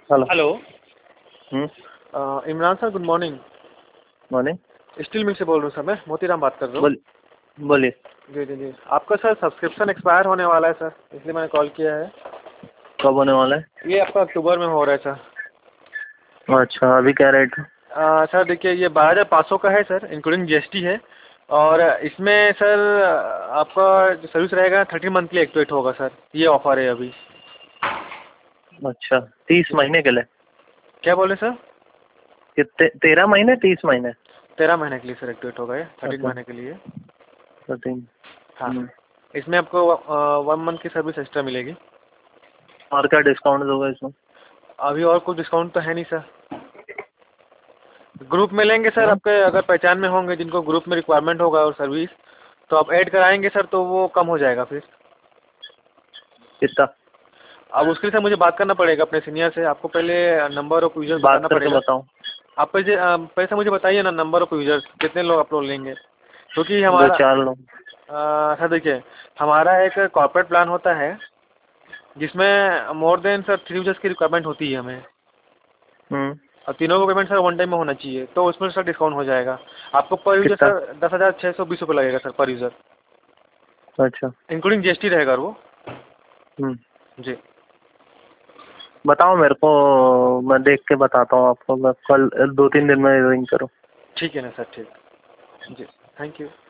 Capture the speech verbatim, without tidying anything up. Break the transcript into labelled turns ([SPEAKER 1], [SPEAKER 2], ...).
[SPEAKER 1] Hello.
[SPEAKER 2] Hello.
[SPEAKER 1] Hmm.
[SPEAKER 2] Uh, Imran sir, good morning.
[SPEAKER 1] Morning.
[SPEAKER 2] Steel mill से बोल रहा हूँ सर, मैं मोतीराम बात कर रहा हूँ।
[SPEAKER 1] बोल बोलिए।
[SPEAKER 2] जी जी जी, आपका सर सब्सक्रिप्शन एक्सपायर होने वाला है सर, इसलिए मैंने कॉल किया है।
[SPEAKER 1] कब होने वाला है?
[SPEAKER 2] ये आपका अक्टूबर में हो रहा है सर।
[SPEAKER 1] अच्छा, अभी क्या रेट है?
[SPEAKER 2] अ, सर देखिए, ये बारह हज़ार पाँच सौ का है सर, इंक्लूडिंग जीएसटी है। और इसमें सर आपका जो सर्विस रहेगा थर्टी मंथली एक्टिवेट होगा सर, ये ऑफर है अभी।
[SPEAKER 1] अच्छा, तीस
[SPEAKER 2] जी।
[SPEAKER 1] महीने के लिए?
[SPEAKER 2] क्या बोले सर?
[SPEAKER 1] कितने, तेरह महीने तीस महीने?
[SPEAKER 2] तेरह महीने के लिए सर एक्टिवेट होगा, ये थर्टीन
[SPEAKER 1] अच्छा,
[SPEAKER 2] महीने के लिए।
[SPEAKER 1] थर्टीन।
[SPEAKER 2] हाँ, इसमें आपको वन मंथ की सर्विस एक्स्ट्रा मिलेगी।
[SPEAKER 1] और क्या डिस्काउंट होगा इसमें?
[SPEAKER 2] अभी और कुछ डिस्काउंट तो है नहीं सर। ग्रुप में लेंगे सर,
[SPEAKER 1] हाँ?
[SPEAKER 2] आपके अगर पहचान में होंगे जिनको ग्रुप में रिक्वायरमेंट होगा और सर्विस, तो आप ऐड कराएंगे सर, तो वो कम हो जाएगा फिर।
[SPEAKER 1] कितना?
[SPEAKER 2] अब उसके लिए सर मुझे बात करना पड़ेगा अपने सीनियर से, आपको पहले नंबर ऑफ यूजर्स
[SPEAKER 1] बात
[SPEAKER 2] बताना
[SPEAKER 1] करके
[SPEAKER 2] पड़ेगा।
[SPEAKER 1] बताऊँ?
[SPEAKER 2] आप पहले अ, पैसा मुझे बताइए ना, नंबर ऑफ यूजर्स कितने लोग आप लोग लेंगे, क्योंकि
[SPEAKER 1] दो
[SPEAKER 2] हमारा
[SPEAKER 1] चार लोग।
[SPEAKER 2] अ, सर देखिए, हमारा एक कॉर्पोरेट प्लान होता है जिसमें more than sir three users की रिक्वायरमेंट होती है हमें,
[SPEAKER 1] हम्म।
[SPEAKER 2] और तीनों को पेमेंट सर वन टाइम में होना चाहिए, तो उसमें सर डिस्काउंट हो जाएगा। आपको पर यूजर
[SPEAKER 1] कितना?
[SPEAKER 2] सर दस हज़ार छः सौ बीस रुपये लगेगा सर, पर यूजर,
[SPEAKER 1] अच्छा।
[SPEAKER 2] इंक्लूडिंग जीएसटी रहेगा वो।
[SPEAKER 1] हम्म।
[SPEAKER 2] जी।
[SPEAKER 1] बताओ मेरे को, मैं देख के बताता हूँ आपको। मैं कल दो तीन दिन में रिंग करूँ?
[SPEAKER 2] ठीक है ना सर, ठीक। जी, थैंक यू।